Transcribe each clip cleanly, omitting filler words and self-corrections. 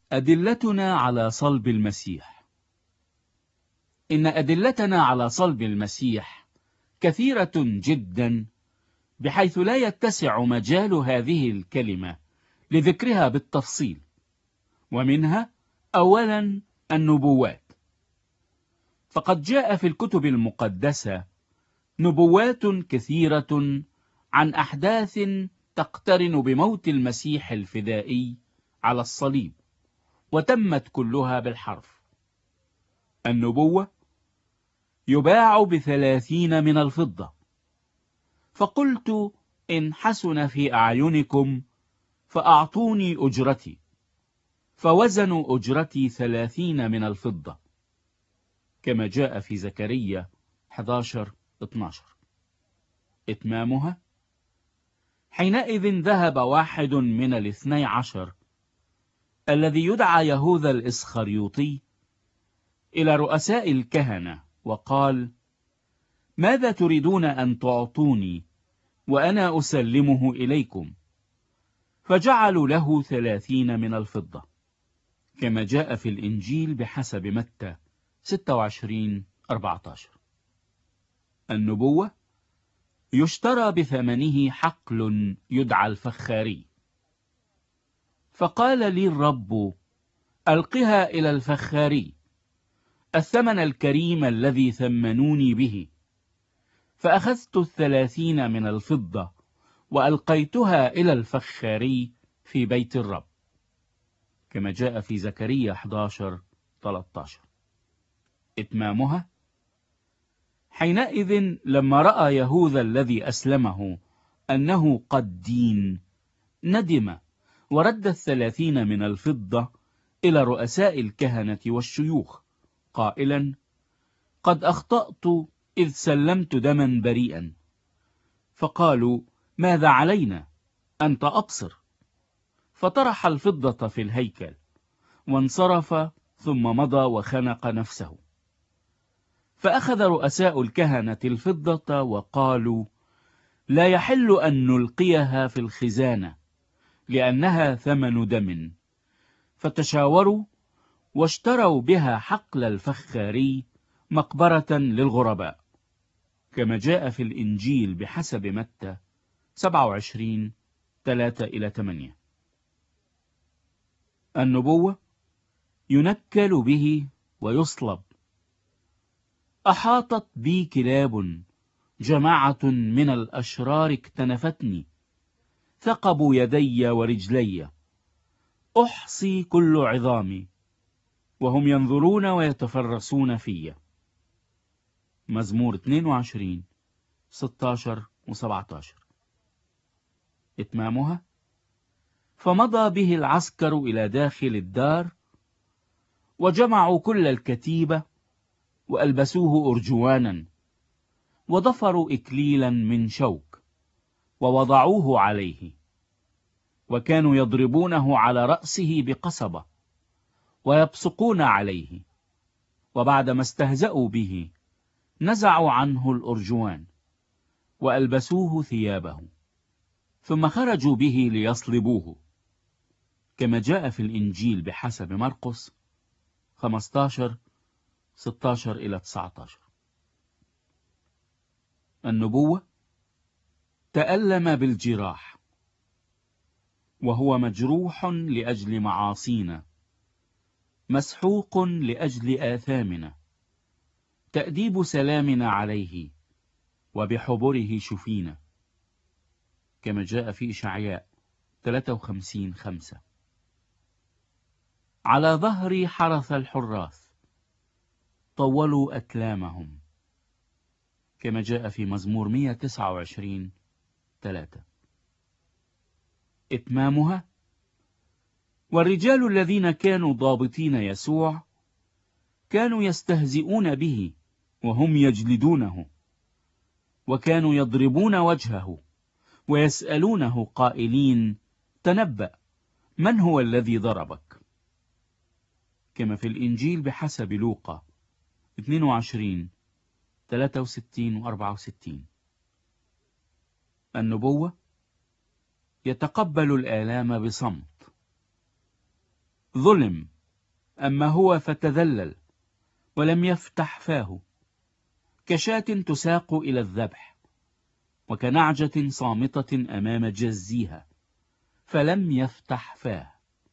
أدلتنا على صلب المسيح. إن أدلتنا على صلب المسيح كثيرة جدا، بحيث لا يتسع مجال هذه الكلمة لذكرها بالتفصيل. ومنها أولا النبوات، فقد جاء في الكتب المقدسة نبوات كثيرة عن أحداث تقترن بموت المسيح الفدائي على الصليب، وتمت كلها بالحرف. النبوة يباع ب30 من الفضة، فقلت إن حسن في أعينكم فأعطوني أجرتي، فوزنوا أجرتي 30 من الفضة، كما جاء في زكريا 11:12. إتمامها: حينئذ ذهب واحد من 12 الذي يدعى يهوذا الإسخريوطي إلى رؤساء الكهنة وقال: ماذا تريدون أن تعطوني وأنا أسلمه إليكم؟ فجعلوا له 30 من الفضة، كما جاء في الإنجيل بحسب متى 26:14. النبوة يشترى بثمنه حقل يدعى الفخاري، فقال لي الرب: ألقها إلى الفخاري الثمن الكريم الذي ثمنوني به. فأخذت 30 من الفضة وألقيتها إلى الفخاري في بيت الرب، كما جاء في زكريا 11:13. إتمامها: حينئذ لما رأى يهوذا الذي أسلمه أنه قد دين، ندم ورد 30 من الفضة إلى رؤساء الكهنة والشيوخ قائلا: قد أخطأت إذ سلمت دما بريئا. فقالوا: ماذا علينا؟ أنت أبصر. فطرح الفضة في الهيكل وانصرف، ثم مضى وخنق نفسه. فأخذ رؤساء الكهنة الفضة وقالوا: لا يحل أن نلقيها في الخزانة، لأنها ثمن دم. فتشاوروا واشتروا بها حقل الفخاري مقبرة للغرباء، كما جاء في الإنجيل بحسب متى 27:3-8. النبوة ينكل به ويصلب. أحاطت بي كلاب، جماعة من الأشرار اكتنفتني، ثقبوا يدي ورجلي، أحصي كل عظامي، وهم ينظرون ويتفرسون في. مزمور 22:16-17. إتمامها: فمضى به العسكر إلى داخل الدار، وجمعوا كل الكتيبة وألبسوه أرجوانا، وضفروا إكليلا من شوك ووضعوه عليه، وكانوا يضربونه على رأسه بقصبة ويبصقون عليه. وبعدما استهزأوا به نزعوا عنه الأرجوان وألبسوه ثيابه، ثم خرجوا به ليصلبوه، كما جاء في الإنجيل بحسب مرقس 15:16-19. النبوة تألم بالجراح، وهو مجروح لأجل معاصينا، مسحوق لأجل آثامنا، تأديب سلامنا عليه، وبحبره شفينا، كما جاء في إشعياء 53:5. على ظهري حرث الحراث، طولوا أكلامهم، كما جاء في مزمور 129:3. إتمامها: والرجال الذين كانوا ضابطين يسوع كانوا يستهزئون به وهم يجلدونه، وكانوا يضربون وجهه ويسألونه قائلين: تنبأ، من هو الذي ضربك؟ كما في الإنجيل بحسب لوقا 22:63-64. النبوة يتقبل الآلام بصمت. ظلم، أما هو فتذلل ولم يفتح فاه، كشاة تساق إلى الذبح، وكنعجة صامتة أمام جزيها، فلم يفتح فاه.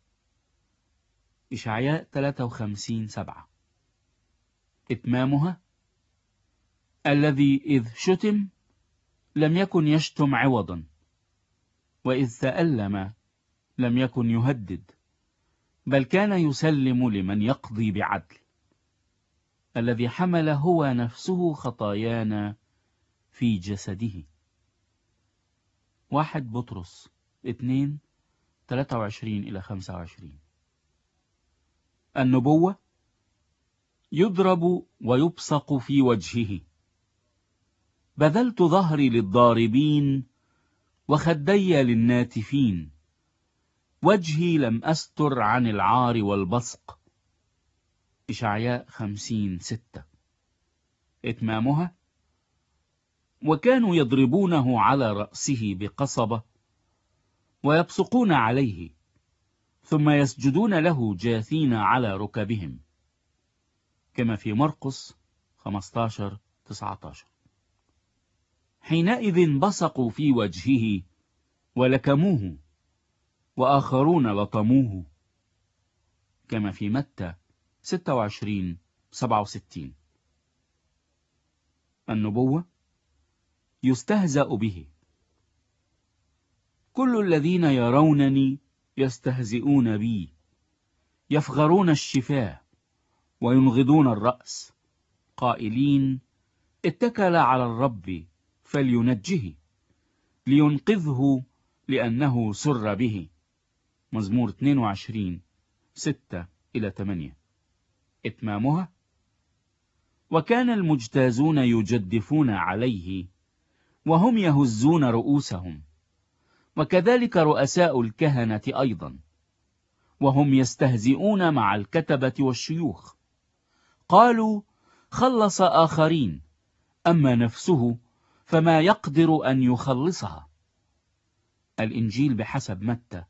إشعياء 53:7. إتمامها: الذي إذ شتم لم يكن يشتم عوضا، وإذ تألم لم يكن يهدد، بل كان يسلم لمن يقضي بعدل، الذي حمل هو نفسه خطايانا في جسده. 1 بطرس 2:23-25. النبوة: يضرب ويبصق في وجهه، بذلت ظهري للضاربين وخدي للناتفين، وجهي لم أستر عن العار والبصق. إشعياء 50:6. إتمامها: وكانوا يضربونه على رأسه بقصبة ويبصقون عليه، ثم يسجدون له جاثين على ركبهم، كما في مرقس 15:19. حينئذ بصقوا في وجهه ولكموه، وآخرون لطموه، كما في متى 26:67. النبوة: يستهزأ به، كل الذين يرونني يستهزئون بي، يفغرون الشفاه وينغضون الرأس، قائلين: اتكل على الرب فلينجه، لينقذه لأنه سر به. مزمور 22:6-8. إتمامها: وكان المجتازون يجدفون عليه وهم يهزون رؤوسهم، وكذلك رؤساء الكهنة أيضا، وهم يستهزئون مع الكتبة والشيوخ، قالوا: خلص آخرين، أما نفسه فما يقدر أن يخلصها. الإنجيل بحسب متى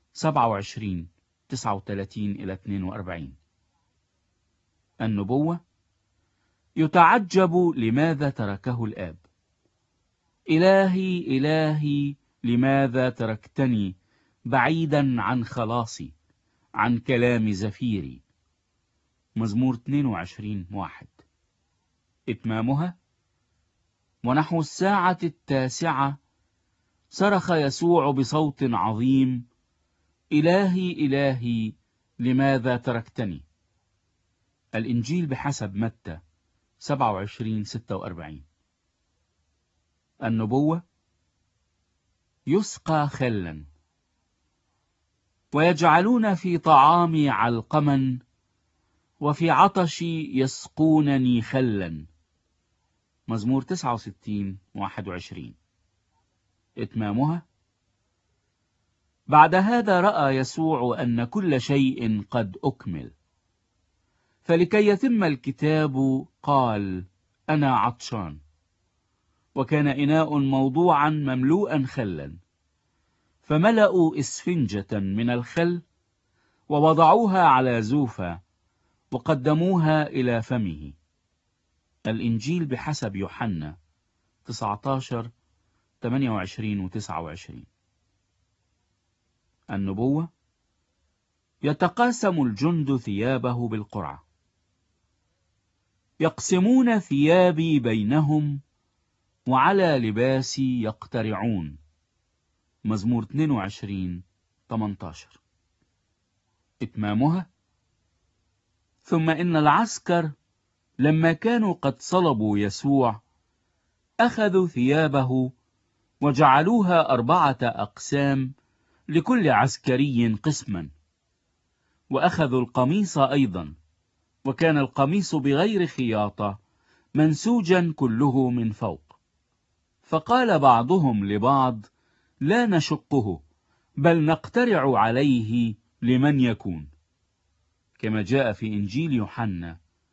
27:39-42. النبوة: يتعجب لماذا تركه الآب، إلهي إلهي لماذا تركتني بعيدا عن خلاصي، عن كلام زفيري. مزمور 22:1. إتمامها: ونحو 9:00 صرخ يسوع بصوت عظيم: إلهي إلهي لماذا تركتني. الإنجيل بحسب متى 27:46. النبوة: يسقى خلا، ويجعلون في طعامي علقما، وفي عطشي يسقونني خلا. مزمور 69:21. إتمامها: بعد هذا رأى يسوع أن كل شيء قد أكمل، فلكي يتم الكتاب قال: أنا عطشان. وكان إناء موضوعا مملوءا خلا، فملأوا إسفنجة من الخل ووضعوها على زوفة وقدموها إلى فمه. الإنجيل بحسب يوحنا 19:28-29. النبوة: يتقاسم الجند ثيابه بالقرعة، يقسمون ثيابي بينهم، وعلى لباسي يقترعون. مزمور 22:18. إتمامها: ثم إن العسكر لما كانوا قد صلبوا يسوع أخذوا ثيابه وجعلوها 4 أقسام، لكل عسكري قسما، وأخذوا القميص أيضا، وكان القميص بغير خياطة، منسوجا كله من فوق. فقال بعضهم لبعض: لا نشقه، بل نقترع عليه لمن يكون. كما جاء في إنجيل يوحنا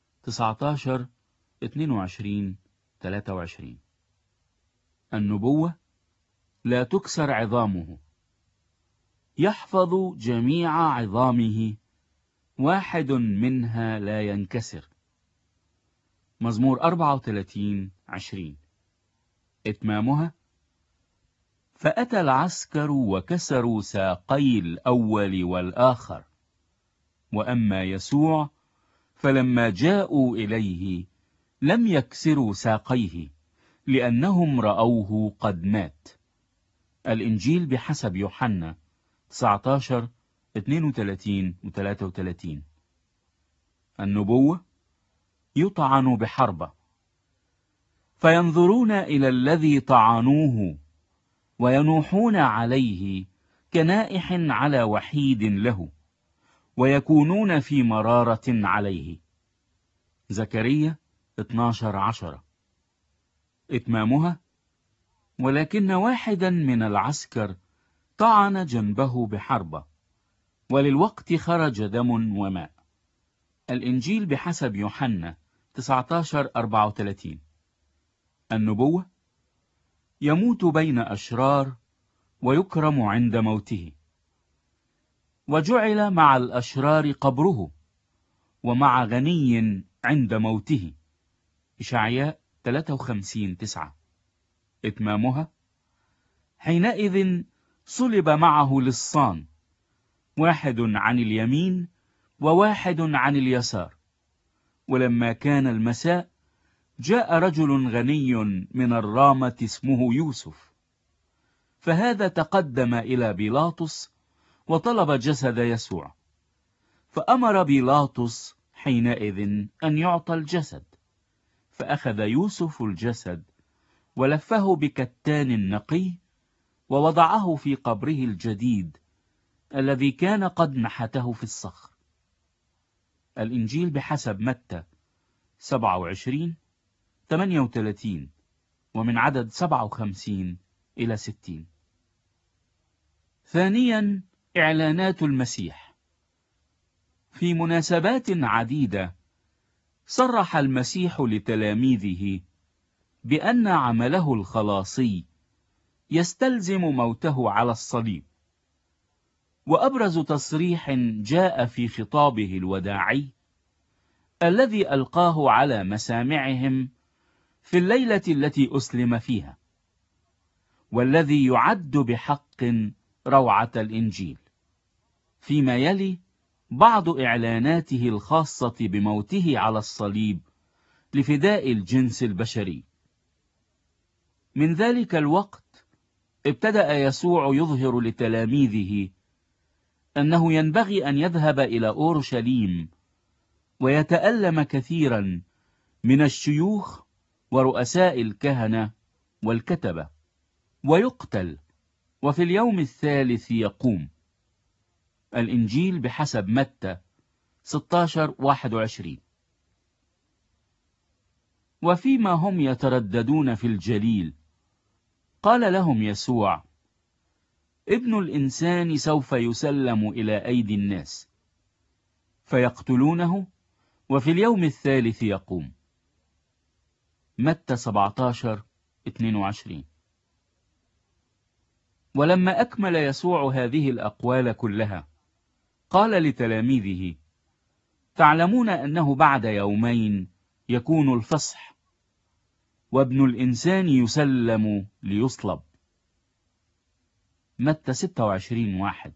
19:22-23. النبوة: لا تكسر عظامه، يحفظ جميع عظامه واحد منها لا ينكسر. مزمور 34:20. إتمامها: فأتى العسكر وكسروا ساقي الأول والآخر، وأما يسوع فلما جاءوا إليه لم يكسروا ساقيه، لأنهم رأوه قد مات. الإنجيل بحسب يوحنا 19:32-33. النبوة: يطعن بحربة، فينظرون إلى الذي طعنوه وينوحون عليه كنائح على وحيد له، ويكونون في مرارة عليه. زكريا 12:10. إتمامها: ولكن واحدا من العسكر طعن جنبه بحربة، وللوقت خرج دم وماء. الإنجيل بحسب يوحنا 19:34. النبوة: يموت بين أشرار ويكرم عند موته، وجعل مع الأشرار قبره، ومع غني عند موته. إشعياء 53:9. إتمامها: حينئذ صلب معه لصان، واحد عن اليمين وواحد عن اليسار. ولما كان المساء جاء رجل غني من الرامة اسمه يوسف، فهذا تقدم إلى بيلاطس وطلب جسد يسوع، فأمر بيلاطس حينئذ أن يعطى الجسد. فأخذ يوسف الجسد ولفه بكتان نقي، ووضعه في قبره الجديد الذي كان قد نحته في الصخر. الإنجيل بحسب متى 27:38، ومن عدد 57 إلى 60. ثانيا، إعلانات المسيح. في مناسبات عديدة صرح المسيح لتلاميذه بأن عمله الخلاصي يستلزم موته على الصليب. وأبرز تصريح جاء في خطابه الوداعي الذي ألقاه على مسامعهم في الليلة التي أسلم فيها، والذي يعد بحق روعة الإنجيل. فيما يلي بعض إعلاناته الخاصة بموته على الصليب لفداء الجنس البشري. من ذلك الوقت ابتدأ يسوع يظهر لتلاميذه أنه ينبغي أن يذهب إلى أورشليم ويتألم كثيرا من الشيوخ ورؤساء الكهنة والكتبة، ويقتل، وفي اليوم الثالث يقوم. الإنجيل بحسب متى 16:21. وفيما هم يترددون في الجليل قال لهم يسوع: ابن الإنسان سوف يسلم إلى أيدي الناس، فيقتلونه، وفي اليوم الثالث يقوم. متى 17:22. ولما أكمل يسوع هذه الأقوال كلها قال لتلاميذه: تعلمون أنه بعد يومين يكون الفصح، وابن الإنسان يسلم ليصلب. متى 26:1.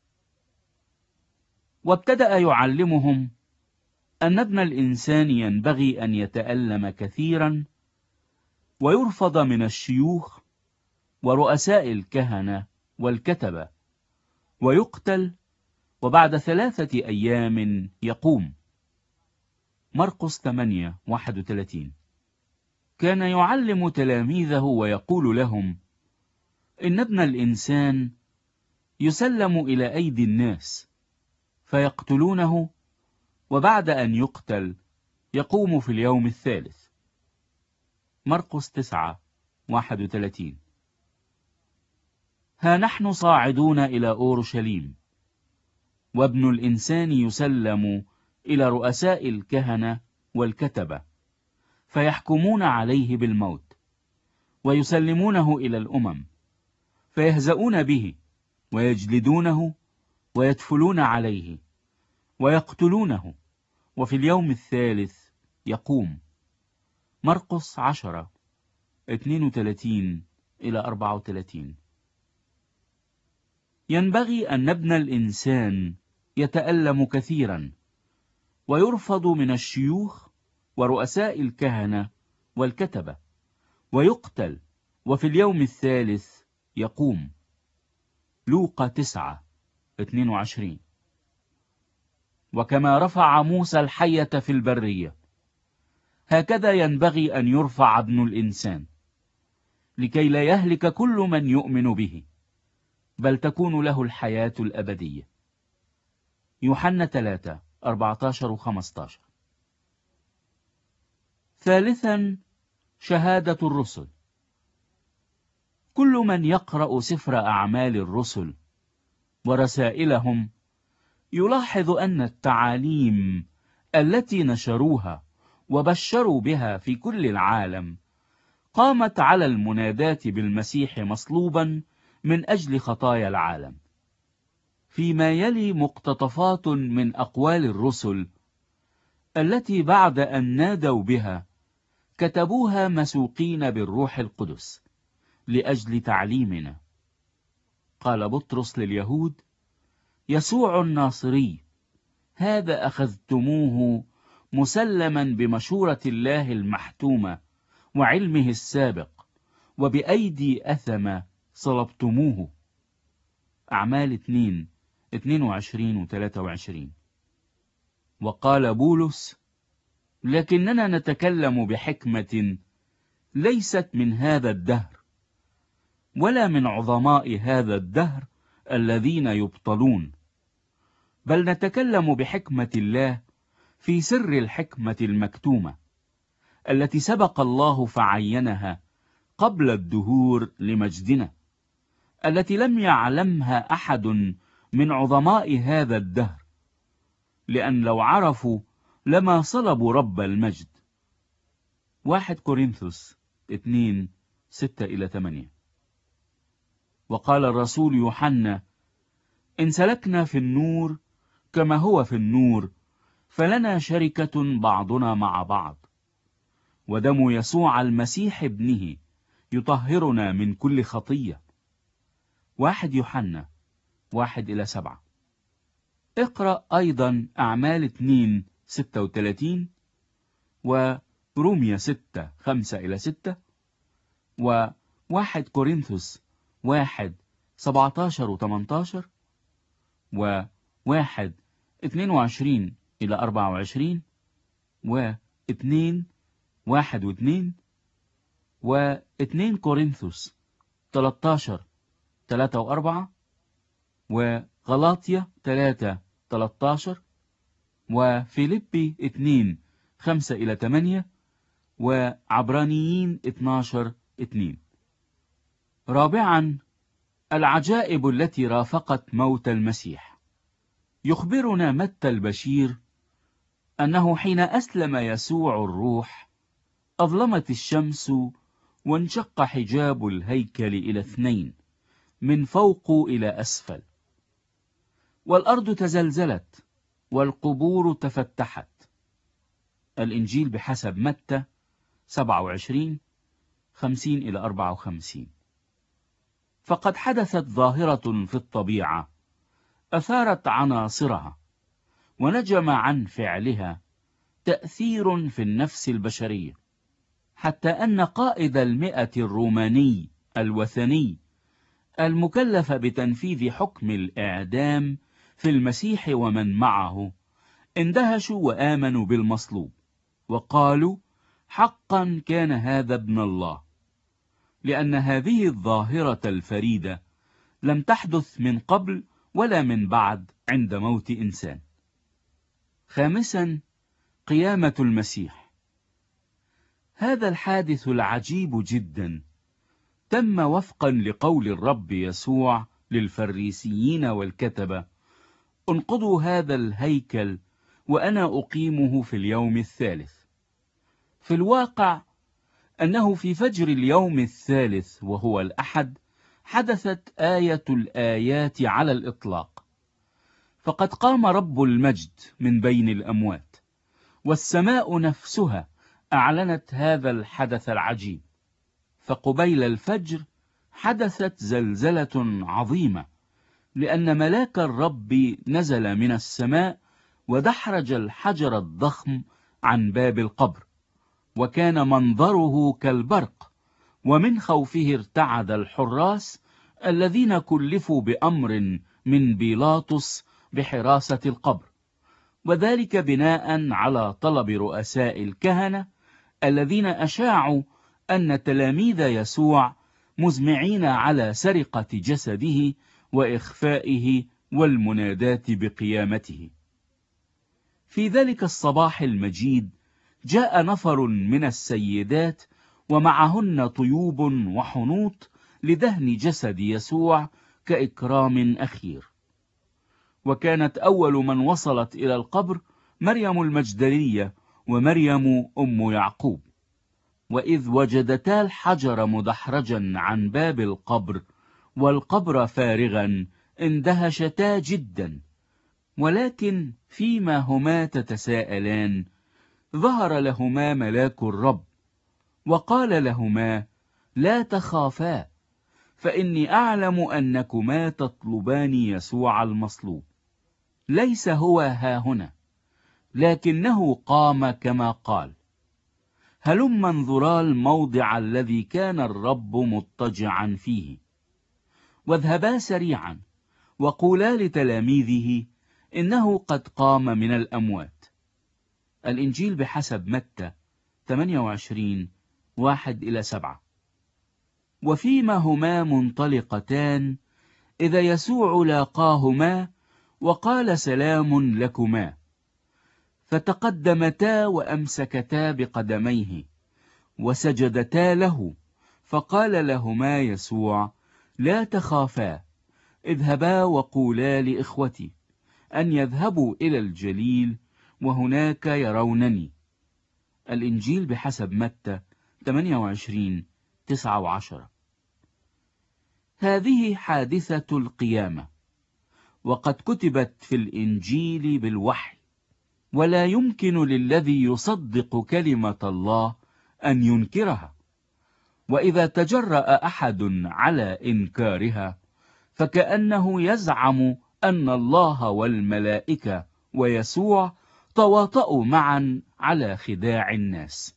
وابتدأ يعلمهم أن ابن الإنسان ينبغي أن يتألم كثيرا، ويرفض من الشيوخ ورؤساء الكهنة والكتبة، ويقتل، وبعد 3 أيام يقوم. مرقس 8:31. كان يعلم تلاميذه ويقول لهم إن ابن الإنسان يسلم إلى أيدي الناس، فيقتلونه، وبعد أن يقتل يقوم في اليوم الثالث. مرقس 9:31. ها نحن صاعدون إلى أورشليم، وابن الإنسان يسلم إلى رؤساء الكهنة والكتبة، فيحكمون عليه بالموت، ويسلمونه إلى الأمم، فيهزؤون به ويجلدونه ويدفلون عليه، ويقتلونه، وفي اليوم الثالث يقوم. مرقس 10:32-34. ينبغي أن ابن الإنسان يتألم كثيرا، ويرفض من الشيوخ ورؤساء الكهنة والكتبة، ويقتل، وفي اليوم الثالث يقوم. لوقا 9:22. وكما رفع موسى الحية في البرية، هكذا ينبغي أن يرفع ابن الإنسان، لكي لا يهلك كل من يؤمن به، بل تكون له الحياة الأبدية. يوحنا 3:14-15. ثالثا، شهادة الرسل. كل من يقرأ سفر أعمال الرسل ورسائلهم يلاحظ أن التعاليم التي نشروها وبشروا بها في كل العالم قامت على المناداة بالمسيح مصلوبا من أجل خطايا العالم. فيما يلي مقتطفات من أقوال الرسل التي بعد أن نادوا بها كتبوها مسوقين بالروح القدس لأجل تعليمنا. قال بطرس لليهود: يسوع الناصري هذا أخذتموه مسلما بمشورة الله المحتومة وعلمه السابق، وبأيدي أثمة صلبتموه. أعمال 2:22-23. وقال بولس: لكننا نتكلم بحكمة ليست من هذا الدهر، ولا من عظماء هذا الدهر الذين يبطلون، بل نتكلم بحكمة الله في سر الحكمة المكتومة التي سبق الله فعينها قبل الدهور لمجدنا، التي لم يعلمها أحد من عظماء هذا الدهر، لأن لو عرفوا لما صلبوا رب المجد. 1 كورنثوس 2:6-8. وقال الرسول يوحنا: إن سلكنا في النور كما هو في النور فلنا شركة بعضنا مع بعض، ودم يسوع المسيح ابنه يطهرنا من كل خطية. 1 يوحنا 1-7. اقرأ أيضا أعمال 2:36 ورومية 6:5-6 و1 كورنثوس 1:17-18 و1 22-24 و2 1-2 و2 كورنثوس 13:3-4 وغلاطيا 3:13 وفيليبي 2:5-8 وعبرانيين 12:2. رابعا، العجائب التي رافقت موت المسيح. يخبرنا متى البشير أنه حين أسلم يسوع الروح أظلمت الشمس وانشق حجاب الهيكل إلى 2 من فوق إلى أسفل، والأرض تزلزلت والقبور تفتحت. الإنجيل بحسب متى 27:50-54. فقد حدثت ظاهرة في الطبيعة أثارت عناصرها ونجم عن فعلها تأثير في النفس البشرية، حتى أن قائد 100 الروماني الوثني المكلف بتنفيذ حكم الإعدام في المسيح ومن معه اندهشوا وآمنوا بالمصلوب، وقالوا: حقا كان هذا ابن الله، لأن هذه الظاهرة الفريدة لم تحدث من قبل ولا من بعد عند موت إنسان. خامسا، قيامة المسيح. هذا الحادث العجيب جدا تم وفقا لقول الرب يسوع للفريسيين والكتبة: انقضوا هذا الهيكل وأنا أقيمه في اليوم الثالث. في الواقع أنه في فجر اليوم الثالث وهو الأحد حدثت آية الآيات على الإطلاق، فقد قام رب المجد من بين الأموات، والسماء نفسها أعلنت هذا الحدث العجيب. فقبيل الفجر حدثت زلزلة عظيمة، لأن ملاك الرب نزل من السماء ودحرج الحجر الضخم عن باب القبر، وكان منظره كالبرق، ومن خوفه ارتعد الحراس الذين كلفوا بأمر من بيلاطس بحراسة القبر، وذلك بناء على طلب رؤساء الكهنة الذين أشاعوا أن تلاميذ يسوع مزمعين على سرقة جسده وإخفائه والمناداة بقيامته. في ذلك الصباح المجيد جاء نفر من السيدات ومعهن طيوب وحنوط لدهن جسد يسوع كإكرام أخير. وكانت أول من وصلت إلى القبر مريم المجدلية ومريم أم يعقوب. وإذ وجدتا الحجر مدحرجا عن باب القبر والقبر فارغا اندهشتا جدا، ولكن فيما هما تتساءلان ظهر لهما ملاك الرب وقال لهما: لا تخافا، فإني أعلم أنكما تطلبان يسوع المصلوب، ليس هو هاهنا، لكنه قام كما قال. هلما انظرا الموضع الذي كان الرب مضطجعا فيه، واذهبا سريعا وقولا لتلاميذه إنه قد قام من الأموات. الإنجيل بحسب متى 28:1-7. وفيما هما منطلقتان إذا يسوع لاقاهما وقال: سلام لكما. فتقدمتا وأمسكتا بقدميه وسجدتا له، فقال لهما يسوع: لا تخافا، اذهبا وقولا لإخوتي أن يذهبوا إلى الجليل وهناك يرونني. الإنجيل بحسب متى 28:9-10. هذه حادثة القيامة، وقد كتبت في الإنجيل بالوحي، ولا يمكن للذي يصدق كلمة الله أن ينكرها. وإذا تجرأ أحد على إنكارها فكأنه يزعم أن الله والملائكة ويسوع تواطؤوا معا على خداع الناس.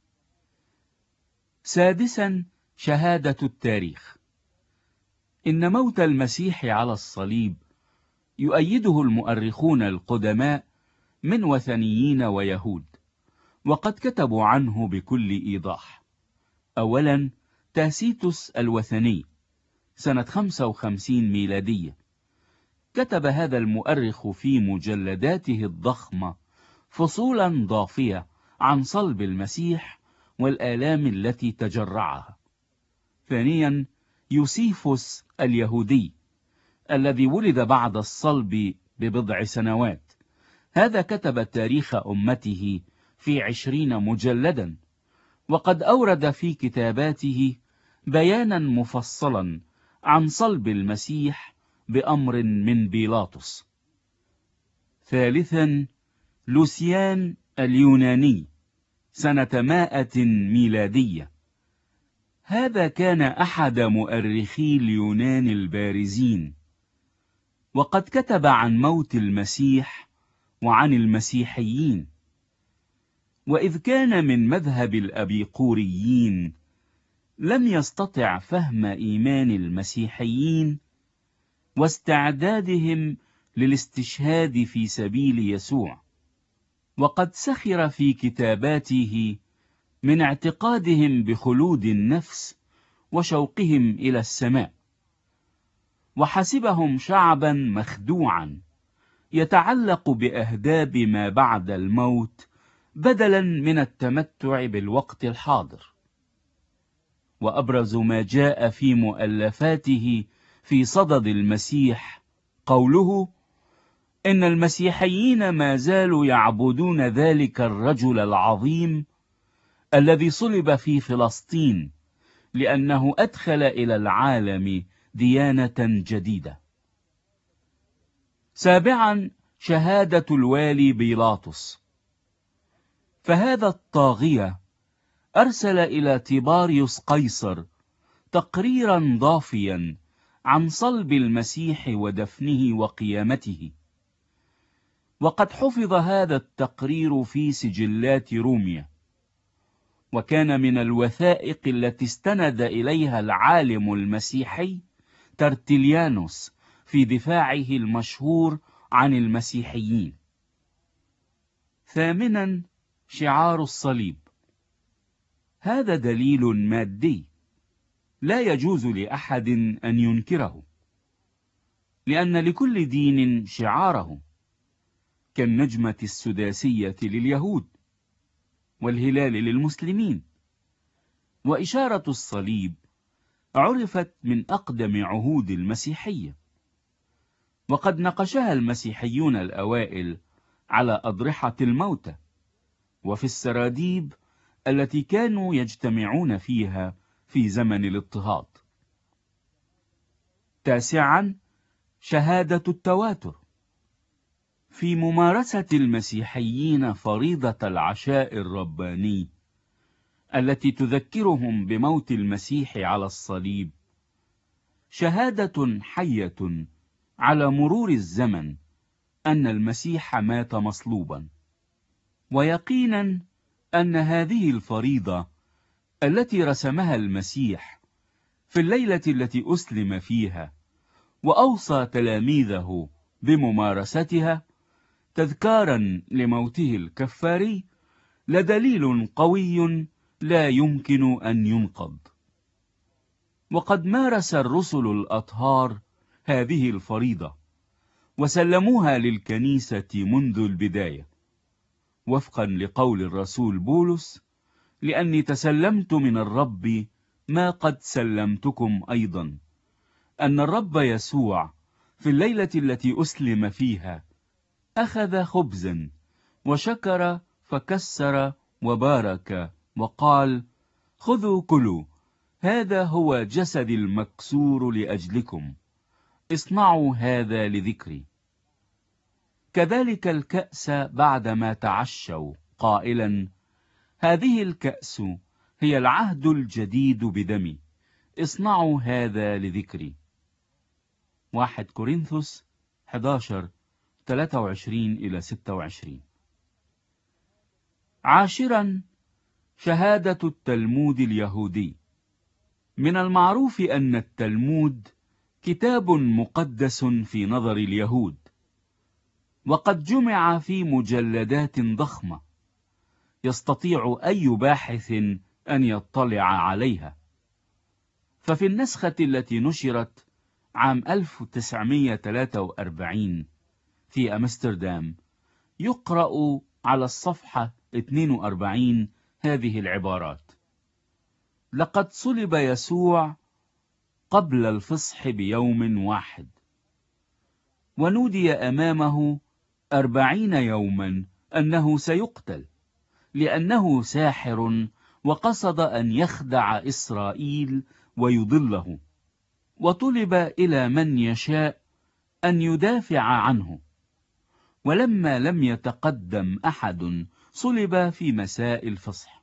سادسا، شهادة التاريخ. إن موت المسيح على الصليب يؤيده المؤرخون القدماء من وثنيين ويهود، وقد كتبوا عنه بكل إيضاح. أولا، تاسيتوس الوثني سنة 55 ميلادية، كتب هذا المؤرخ في مجلداته الضخمة فصولا ضافية عن صلب المسيح والآلام التي تجرعها. ثانيا، يوسيفوس اليهودي الذي ولد بعد الصلب ببضع سنوات، هذا كتب تاريخ أمته في 20 مجلدا، وقد أورد في كتاباته بيانا مفصلا عن صلب المسيح بأمر من بيلاطس. ثالثا، لوسيان اليوناني سنة 100 ميلادية، هذا كان أحد مؤرخي اليونان البارزين، وقد كتب عن موت المسيح وعن المسيحيين. وإذ كان من مذهب الأبيقوريين لم يستطع فهم إيمان المسيحيين واستعدادهم للاستشهاد في سبيل يسوع، وقد سخر في كتاباته من اعتقادهم بخلود النفس وشوقهم إلى السماء، وحسبهم شعبا مخدوعا يتعلق بأهداب ما بعد الموت بدلا من التمتع بالوقت الحاضر. وأبرز ما جاء في مؤلفاته في صدد المسيح قوله: إن المسيحيين ما زالوا يعبدون ذلك الرجل العظيم الذي صلب في فلسطين، لأنه أدخل إلى العالم ديانة جديدة. سابعا، شهادة الوالي بيلاطس. فهذا الطاغية أرسل إلى تيباريوس قيصر تقريرا ضافيا عن صلب المسيح ودفنه وقيامته، وقد حفظ هذا التقرير في سجلات روميا، وكان من الوثائق التي استند إليها العالم المسيحي ترتليانوس في دفاعه المشهور عن المسيحيين. ثامنا، شعار الصليب. هذا دليل مادي لا يجوز لأحد أن ينكره، لأن لكل دين شعاره، كالنجمة السداسية لليهود والهلال للمسلمين. وإشارة الصليب عرفت من أقدم عهود المسيحية، وقد نقشها المسيحيون الأوائل على أضرحة الموتى وفي السراديب التي كانوا يجتمعون فيها في زمن الاضطهاد. تاسعا، شهادة التواتر. في ممارسة المسيحيين فريضة العشاء الرباني التي تذكرهم بموت المسيح على الصليب، شهادة حية على مرور الزمن أن المسيح مات مصلوبا، ويقينا أن هذه الفريضة التي رسمها المسيح في الليلة التي أسلم فيها وأوصى تلاميذه بممارستها تذكارا لموته الكفاري، لدليل قوي لا يمكن أن ينقض. وقد مارس الرسل الأطهار هذه الفريضة وسلموها للكنيسة منذ البداية، وفقا لقول الرسول بولس: لأني تسلمت من الرب ما قد سلمتكم أيضا، أن الرب يسوع في الليلة التي أسلم فيها أخذ خبزا وشكر فكسر وبارك وقال: خذوا كلوا، هذا هو جسدي المكسور لأجلكم، اصنعوا هذا لذكري. كذلك الكأس بعدما تعشوا قائلا: هذه الكأس هي العهد الجديد بدمي، اصنعوا هذا لذكري. 1 كورنثوس 11:23-26. عاشرا، شهادة التلمود اليهودي. من المعروف أن التلمود كتاب مقدس في نظر اليهود، وقد جمع في مجلدات ضخمة يستطيع أي باحث أن يطلع عليها. ففي النسخة التي نشرت عام 1943 في أمستردام يقرأ على الصفحة 42 هذه العبارات: لقد صلب يسوع قبل الفصح بيوم واحد، ونودي أمامه 40 يوما أنه سيقتل، لأنه ساحر وقصد أن يخدع إسرائيل ويضله، وطلب إلى من يشاء أن يدافع عنه. ولما لم يتقدم أحد صلب في مساء الفصح.